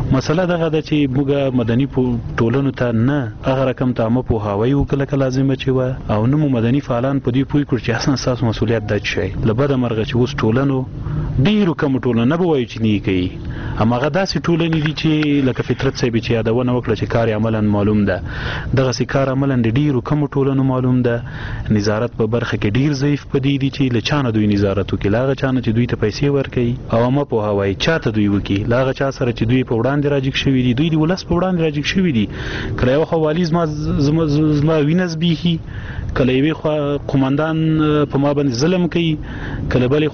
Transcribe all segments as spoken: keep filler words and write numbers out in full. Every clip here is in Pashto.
مسله دغه ده چې موږ مدني ټولنو ته نه هغه رقم ته مو پوهاوی وکړه که لازمه چې و او نه مو مدني فعالان په دې پوه کړ چې اصلا ستاسو مسؤلیت دا شي له بده مرغه چې اوس ټولنو ډیرو کم ټولنه نه به وایي چې نه کوي هماغه داسې ټولنې دي چې لکه فطرت صاحب چې یادونه وکړه چې کار عملا معلوم ده دغسې کار عملا د ډیرو کم ټولنو معلوم ده نظارت په برخه کې ډیر ضعیف پدې دي چې له چا نه دوی نظارت وکړي له هغه چا نه چې دوی ته پیسې ورکوي او عامه پوهاوی چا ته دوی وکړي له هغه چا سره چې دوی په وړاندې راجګ شوي دي دوی د ولس په وړاندې راجګ شوي دي کله یو خوا والي زما زما وینه زبېښي کله یوې خوا قومندان په ما باندې ظلم کوي کله بلې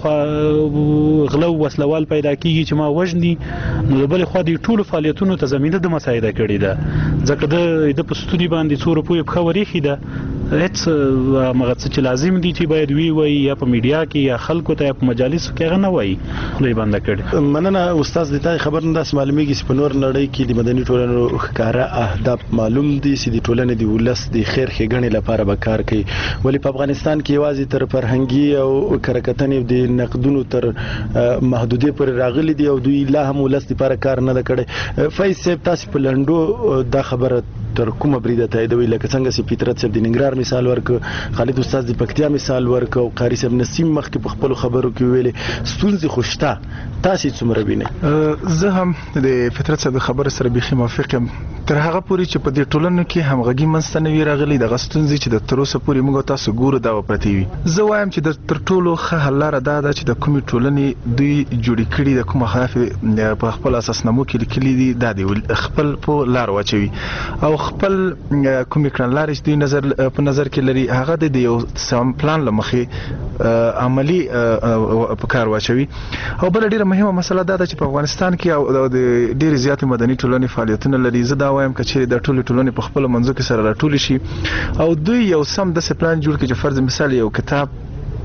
خوا غلو وسلوال پیدا کیږي چې ما وژني نو د بلې خوا د ټولو فعالیتونو ته زمینه د مساعده کړې ده ځکه د د په ستوني باندې څو روپیو پښه ورېښي ده هېڅ هغه څه چې لازم دي چې باید وی وایي یا په میډیا کې یا خلکو ته یا په مجالسو کې هغه نه وایي خوله یې بنده کړې. مننه استاد د تا خبر نه داسې معلومیږي چې په نور نړۍ کې د مدني ټولنو ښکاره اهداف معلوم دي چې د ټولنې د ولس د خیر ښېګڼې لپاره به کار کوي ولې په افغانستان کې یوازې تر فرهنګي او کرکتنې د نقدونو تر محدودې پورې راغلي دي او دوی لا هم ولس لپاره کار نه ده کړی. فیض صاحب تاسو په لنډو دا خبره تر کومه بریده تاییدوي لکه څنګه چې فطرت صاحب د ننګرهار مثال ورکړ خالد استاد د پکتیا مثال ورکړ او قاری صاحب نسیم مخکې په خپلو خبرو کې ویلې ستونزې خو شته تاسې څومره وینئ؟ زه هم د فطرت صاحب د خبرو سره بیخي موافق یم تر هغه پورې چې په دې ټولنو کې همغږي منځته نه وي راغلې دغه ستونزې چې د تر اوسه پورې موږ تاسو ګورو دا به پرتې وي. زه وایم چې د تر ټولو ښه حل لاره دا ده چې د کومې ټولنې دوی جوړې کړي د کوم اهداف په خپل اساسنامو کې لیکلي دي دا دی خپل په لار واچوي او خپل کومې کړنلارې چې دوی نظر په نظر کې لري هغه د یو سم پلان له مخې عملی په کار واچوي. او بل ډیره مهمه مسله دا ده چې په افغانستان کې د ډیرې زیاتې مدني ټولنې فعالیتونه لري. زه دا وایم که چیرې د ټولې ټولنې په خپلو منځو کې سره راټولې شي او دوی یو سم داسې پلان جوړ کړي چې فرض مثال یو کتاب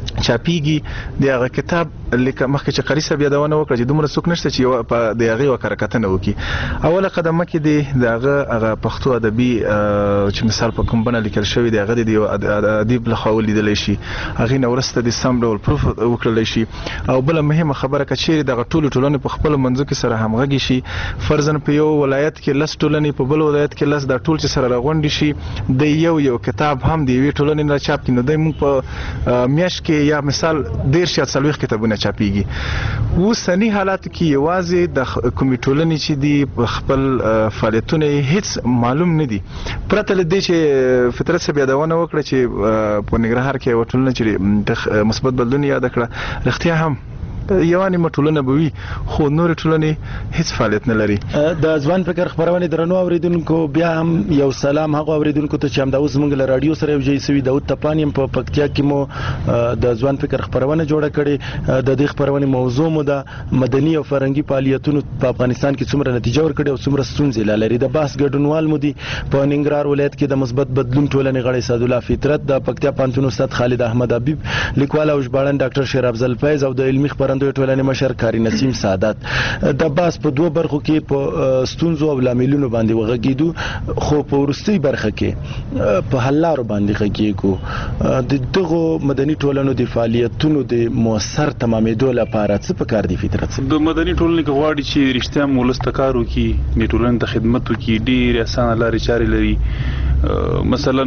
چاپیږي د هغه کتاب لکه مخکې چې قاری صاحب یادونه وکړه چې دومره څوک نشته چې په د هغې یوه کرکتنه وکړي. اوله قدمه کې دی د هغه هغه پښتو ادبي چې مثال په کوم بڼه لیکل شوی دی هغه د یو ادیب لخوا ولیدلی شي هغې نه وروسته د سم ډول پروف وکړلی شي. او بله مهمه خبره که چیرې دغه ټولې ټولنې په خپلو منځو کې سره همغږي شي فرضاً په یو ولایت کې لس ټولنې په بل ولایت کې لس دا ټول چې سره راغونډې شي د یو یو کتاب هم د یوې ټولنې نه چاپ کړي نو دی موږ په میاشت کې یا مثال دېرش یا څلوېښت کتابونه چاپیږي. اوسني حالاتو کې یوازې د کومې ټولنې چې دي په خپل فعالیتونه یې هیڅ معلوم نه دي پرته له دې چې فطرت صاحب یادونه وکړه چې په ننګرهار کې یوه ټولنه چې مثبت بدلون یاده کړه رښتیا هم یوه نیمه ټولنه به وي خو نورې ټولنې هیڅ فعالیت نه لري. د ځوان فکر خپرونې درنو اوریدونکو بیا هم یو سلام هغو اوریدونکو ته چې همدا اوس موږ له راډیو سره یو ځای سوي داود تپان یم په پکتیا کې مو د ځوان فکر خپرونه جوړه کړې د دې خپرونې موضوع مو د مدني او فرهنګي فعالیتونو په افغانستان کې څومره نتیجه ورکړې او څومره ستونزې لا لري. د بحث ګډونوال مو دي په ننګرهار ولایت کې د مثبت بدلون ټولنې غړی سعدالله فطرت د پکتیا پوهنتون استاد خالد احمد حبیب لیکوال او ژباړن ډاکټر شیر افضل فیض او د علمي خپرندوی ټولنې مشر کاری نسیم سعادت. د بحث په دوه برخو کې په ستونزو او لاملونو باندې وغږیدو خو په وروستۍ برخه کې په حل لارو باندې غږیږو. د دغو مدني ټولنو د فعالیتونو د مؤثر تمامېدو لپاره څه پکار دي فطرت صاحب؟ د مدني ټولنې که غواړي چې رښتیا هم ولس ته کار وکړي د ټولنې ته خدمت وکړي ډېرې اسانه لارې چارې لري. مثلا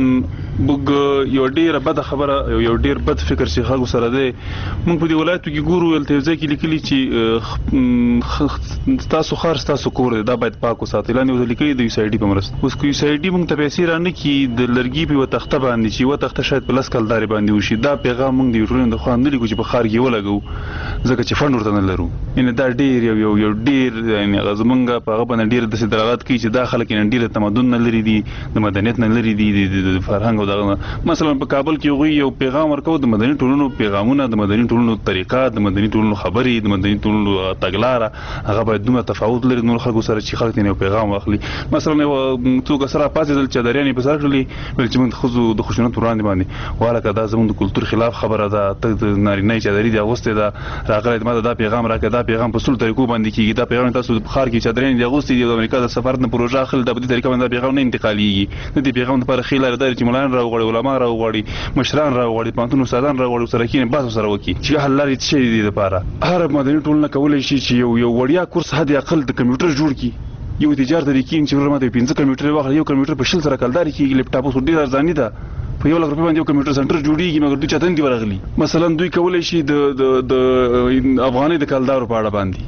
موږ یو ډېره بده خبره یو ډېر بد فکر چې خلکو سره دی موږ په دې ولایتو کې ګورو هلته یو ځای کې لیکلي چې ستاسو ښار ستاسو کور دی دا باید پاک وساتئ لاندې ورته لیکلي د یو سی آی ډي په مرسته. اوس که یو سی آی ډي موږ ته پیسې رانه کړي د لرګي په یوه تخته باندې چې یوه تخته شاید په لس کلدارې باندې وشي دا پیغام موږ د یو ټولنې د خوا نه لیکو چې په ښار کې ولګوو ځکه چې فنډ ورته نه لرو. یعنې دا ډېر یو یو یو ډېر یعنې هغه زموږ په هغه باندې ډېر داسې دلالت کوي چې دا خلک یعنې ډېره تمدن نه لري دي د مدنیت نه لري دي د فرهنګ او دغه. مثلا په کابل کې هغوی یو پیغام ورکوي د مدني ټولنو پیغامونه د مدني ټولنو طریقات د مدني ټولنو خبرې د مدني ټولنو تګلاره هغه باید دومره تفاوت لري نور خلکو سره چې خلک یې پیغام واخلي. مثلا څوک سره پاسېدل چادریان یې په سر کړلي ویل چې موږ د ښځو د خشونت وړاندې باندې والکه دا زموږ د کلتور خلاف خبره ده ته د نارینه چادري دې اغوستې ده راغلی ما ته دا پیغام راکړه دا پیغام په څلو طریقو باندې کېږي دا پیغام تاسو په ښار کې چادریان دې اغوستې دي د امریکا د سفارت نه پروژه اخلي دا په دې طریقه باندې دا پیغام نه انتقالېږي د دې پیغام لپاره ښې لارې دا چې ملایان راوغواړي علما راوغواړي مشران راوغواړي پوهنتون استادان راوغواړي ورسره کښېني بحث ورسره وکړي چې حل لارې څه شی دي دې دپاره. هره مدني ټولنه کولی شي چې یو یو وړیا کورس حد اقل د کمپیوټر جوړ کړي یو تجارت د کین چې ورماته پنځه کمپیوټر واخلې یو کمپیوټر په شل سره کلداري کېږي لپټاپ اوس ډېر ارزاني ده په یو لک روپۍ باندې یو کمپیوټر سنټر جوړیږي مګر دوی چاته نه دی ورغلي مثلا دوی کولی شي د د افغاني د کلدارو په اړه باندې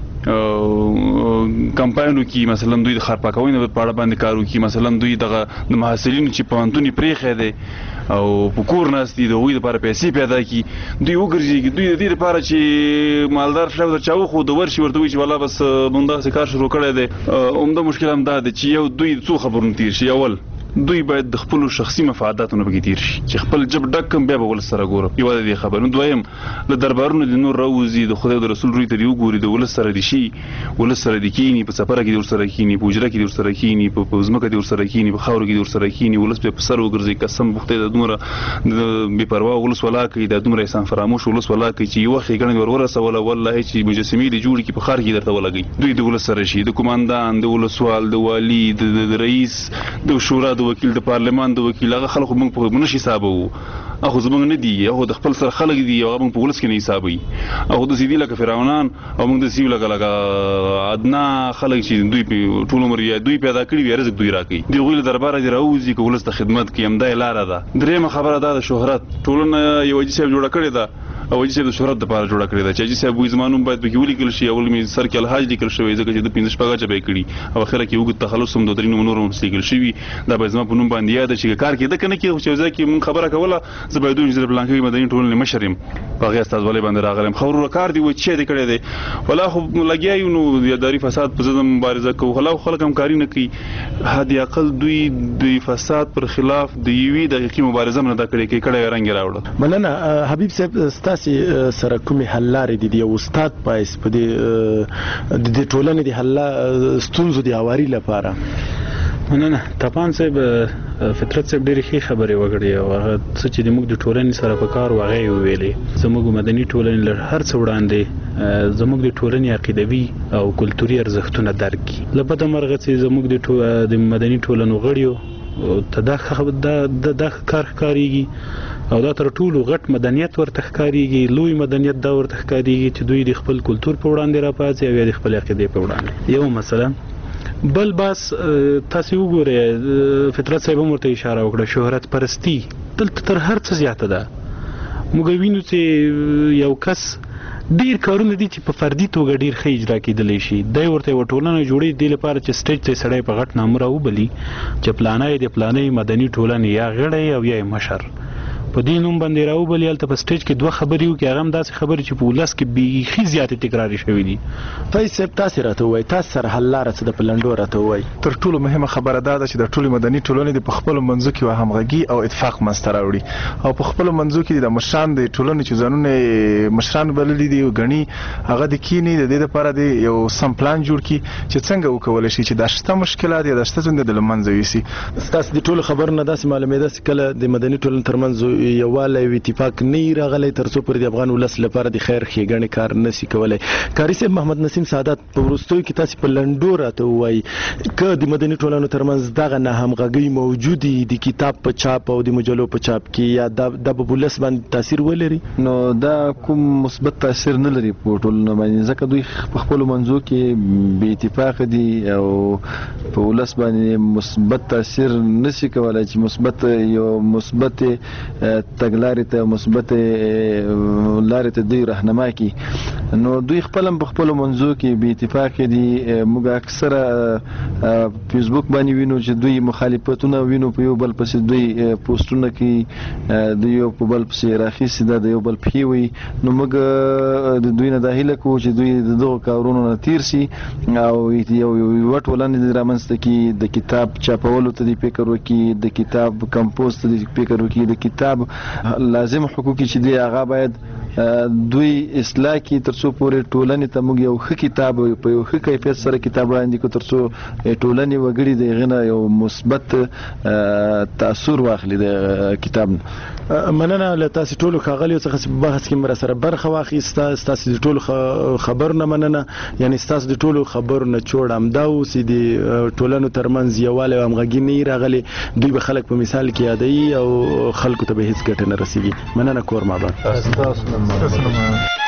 کمپاینو کې مثلا دوی د خار پاکونې په اړه باندې کار وکړي مثلا دوی دغه د محصلینو چې پوهنتون یې پرېښی دی او په کور ناست دي د هغوی دپاره پیسې پیدا کړي دوی وګرځېږي دوی د دې لپاره چې مالدار خلاف در چا وښود ورشي ورته وایي چې والله بس موږ داسې کار شروع کړی دی عمده مشکل هم دا دی چې یو دوی څو خبرونه تېر شي اول دوی باید د خپل شخصي مفاداتونو پکې تیر شي چې خپل جب ډک کم بیا به ول سره ګورم یو د دې خبرونو دویم له دربارونو د نور راوځي د خدای د رسول روی ته دی وګوري د ول سره دي شي ول سره دي کینی په سفر کې د سره کینی په اجره کې د سره کینی په ځمکه د سره کینی په خاور کې د سره کینی ولس په سر وګرځي قسم بوخته د دومره بے پروا ولس ولا کوي د دومره انسان فراموش ولس ولا کوي چې یو وخت غنډ ورور سره والله چې مجسمې دي جوړ کی په خار کې درته ولګي دوی د ول سره شي د کمانډان د ولسوال د والی د رئیس د شورا د وکیل د پارلمان د وکیل هغه خلکو موږ په منش حسابو اخو زمونږ نه دی هغه د خپل سره خلک دي هغه موږ په ولس کې نه حسابي هغه د سیدی لکه فرعونان او موږ د سیو لکه لکه ادنا خلک چې دوی په ټول عمر یې دوی پیدا کړی وي رزق دوی راکړي دی غوښله دربار دی راوځي که ولس ته خدمت کوي هم دا لاره ده درېمه خبره دا د شهرت ټولنه یو جې صاحب جوړه کړې ده او چې د شهرت لپاره جوړه کړې ده چې چې صاحب وې زمانوم باید به ولیکل شي اول می سر کې الحاج لیکل شوی ځکه چې د پنځه شپږه چبې کړي او اخره کې وګ تخلص هم د درینو نورو لیکل شوی دا به زما په نوم باندې یاد چې کار کې د کنه کې چې ځکه مون خبره کوله زبیدون چې بلانکي مدني ټولنې مشرم په هغه استاد ولې باندې راغلم خبرو کار دی و چې د کړې دی ولا خو لګیایو نو یاداري فساد په ځد مبارزه کوو خلا خلک هم کاری نه کوي هدي عقل دوی د فساد پر خلاف د یوې دقیقې مبارزه نه دا کړې کې کړه رنګ راوړل مننه حبیب صاحب ستاسي سره کومې حل لارې دي یو استاد پایس په دې د ټولنې د حل ستونزو د اواري لپاره مننه تپان صاحب فطرت صاحب ډېرې ښې خبرې وکړې او هغه څه چې موږ د ټولنې سره په کار و هغه ویلې زموږ مدني ټولنې له هر څه وړاندې زموږ د ټولنې عقیدوي او کلتوري ارزښتونه درک کړي له بده مرغه چې زموږ د مدني ټولنو غړیو ته دا کار ښکارېږي او دا تر ټولو غټ مدنیت ورته ښکارېږي لوی مدنیت دا ورته ښکارېږي چې دوی د خپل کلتور په وړاندې راپاڅي او یا د خپل عقیدې په وړاندې یو مثلا بل بس تاسو وګورئ فطرت صاحب هم ورته اشاره وکړه شهرت پرستی دلته تر هر څه زیاته ده موږ وینو چې یو کس ډیر کارونه دي چې په فردي توګه ډیر ښه اجرا کېدلی شي دی ورته یوه ټولنه جوړوي دې لپاره چې سټیج ته سړی په غټ نامه راوبلي چې پلانی د پلانی مدني ټولنې یا غړی او یا مشر په دې نوم باندې راوبلي هلته په سټیج کې دوه خبرې وکړي هغه هم داسې خبرې چې په ولس کې بیخي زیاتې تکراري شوي دي فیض صاحب تاسې راته ووایئ تاسو سره حل لاره څه ده په لنډو راته ووایئ تر ټولو مهمه خبره دا ده چې د ټولې مدني ټولنې د په خپلو منځو کې یوه همغږي او اتفاق منځته راوړي او په خپلو منځو کې د مشران د ټولنې چې ځانونه مشران بللي دي ګڼي هغه د کینې د دې لپاره د یو سم پلان جوړ کړي چې څنګه وکولی شي چې دا شته مشکلات یا دا شته ستونزې د له منځه یوسي ستاسو د ټولو خبرو نه داسې معلومېده چې کله د مدني ټولنې ترمنځ یووالی اتفاق نه راغلی تر څو پر د افغان ولس لپاره د خیر ښېګڼې کار نشي کولی کاري صاحب محمد نسیم سعادت په وروستیو کې تاسې په لنډو راته ووایي که د مدني ټولنو ترمنځ دغه ناهمغږۍ موجودې د کتاب په چاپ او د مجلو په چاپ کې یا دا به ولس باندې تاثیر ولري نو دا کوم مثبت تاثیر نه لري په ټولنه باندې ځکه دوی په خپلو منځو کې بې اتفاقه دي او په ولس باندې مثبت تاثیر نشي کولی چې مثبت یو مثبت تګلارې ته مثبت لارې ته دوی راهنما کی نو دوی خپل په خپل منځو کې بې اتفاق دي موږ اکثره فیسبوک باندې وینو چې دوی مخالفتونه وینو په یو بل پسې دوی پوسټونه کوي دوی یو په بل پسې راخیستي ده د یو بل پښې وي نو موږ د دوی نه دا هیله کوو چې دوی د دغو کارونو نه تیر سي او یو یوه ټولنه دې رامنځته کړي د کتاب چاپولو ته دې فکر وکړي د کتاب کمپوز ته دې فکر وکړي د کتاب لازم حقوقي چې دی هغه باید دوی اصلاح کی تر څو پورې ټولنې ته موږ یو ښه کتاب په یو ښه کیفیت سره کتاب وړاندې کړو تر څو ټولنې وګړي د هغې نه یو مثبت تاثر واخلي د کتاب نه مننه له تاسې ټولو ښاغلیو څخه چې په بحث کې مر سره برخه واخیسته ستاسې د ټولو خبرو نه مننه یعنې ستاسو د ټولو خبرو نه چوړ همدا و چې د ټولنو ترمنځ یووالی او همغږي نه راغلی دوی به خلک په مثال کې یادوي او خلکو ته به هېڅ ګټه نه رسېږي مننه کور ماباد That's awesome.